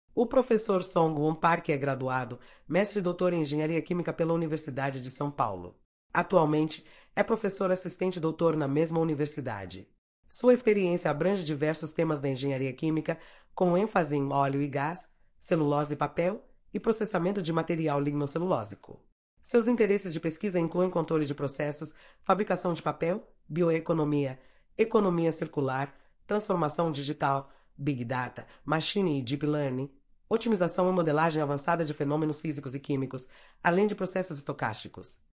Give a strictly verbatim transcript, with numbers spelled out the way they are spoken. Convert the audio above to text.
O professor Song-Won Park é graduado, mestre e doutor em Engenharia Química pela Universidade de São Paulo. Atualmente, é professor assistente doutor na mesma universidade. Sua experiência abrange diversos temas da engenharia química, com ênfase em óleo e gás, celulose e papel e processamento de material lignocelulósico. Seus interesses de pesquisa incluem controle de processos, fabricação de papel, bioeconomia, economia circular, transformação digital, Big Data, Machine e Deep Learning, otimização e modelagem avançada de fenômenos físicos e químicos, além de processos estocásticos.